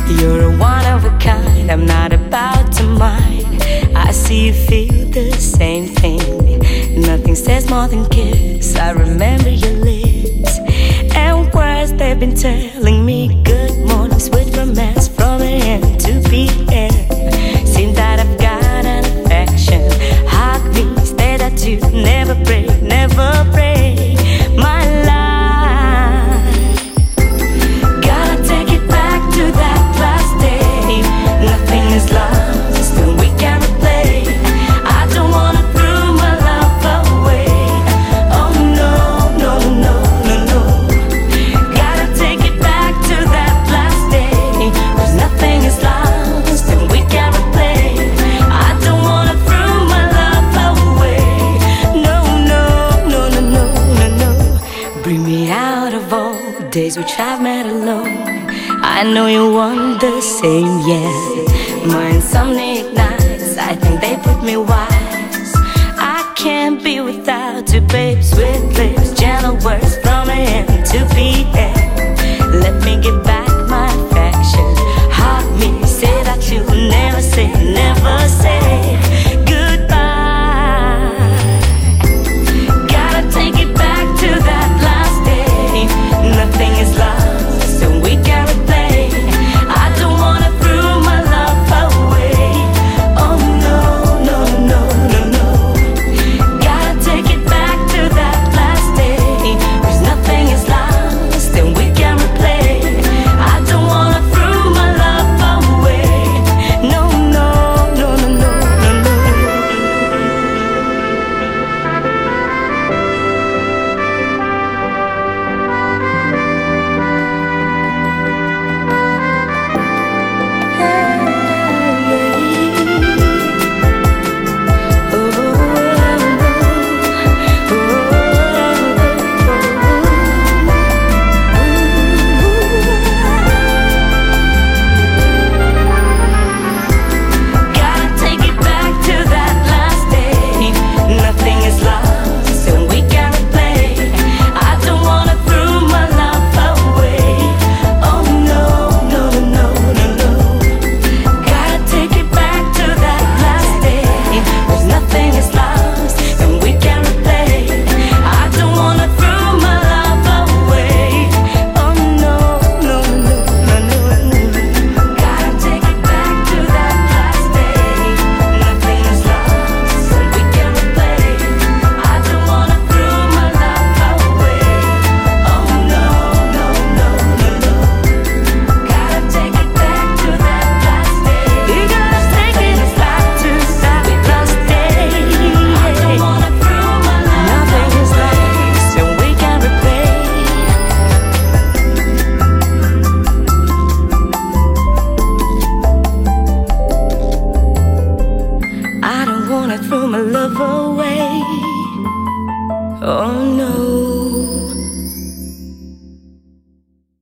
You're a one of a kind, I'm not about to mind. I see you feel the same thing. Nothing says more than kiss. I remember your lips and words they've been telling me. Good morning, sweet romance from AM to PM. Seems that I've got an affection. Hug me, stay that you never break, never break my life. Gotta take it back to that last day. Nothing is lost and we can replay. I don't wanna throw my love away. Oh no, no, no, no, no. Gotta take it back to that last day. 'Cause nothing is lost and we can replay. I don't wanna throw my love away. No, no, no, no, no, no, no. Bring me out of all the days which I've met alone. I know you want the same, yeah. My insomnia ignites, I think they put me wise. I can't be without you, babe. Sweet lips, gentle words from AM to PM. Let me get back my affection. Hug me, say that you never say, never say goodbye. Gotta take it back to that last day. Nothing is lost and we can replay. I don't wanna throw my love away. Oh no, no, no, no, no. Gotta take it back to that last day. 'Cause nothing is lost and we can replay. I don't wanna throw my love away. No, no, no, no, no, no, no. Gotta take it back to that last day. Nothing is lost and we can replay. I don't wanna throw my love away. Oh no, no, no, no, no. Gotta take it back to that last day. 'Cause nothing is lost and we can replay. I don't wanna throw my love away. Oh no, no, no, no, no, no. Gotta take it back to that last day. Nothing is lost and we can replay. I don't wanna throw my love away. Oh no, no, no, no, no. Gotta take it back to that last day. You gotta take it back to that last day. I don't wanna throw my love. Nothing is lost and we can replay. I don't wanna throw my love away.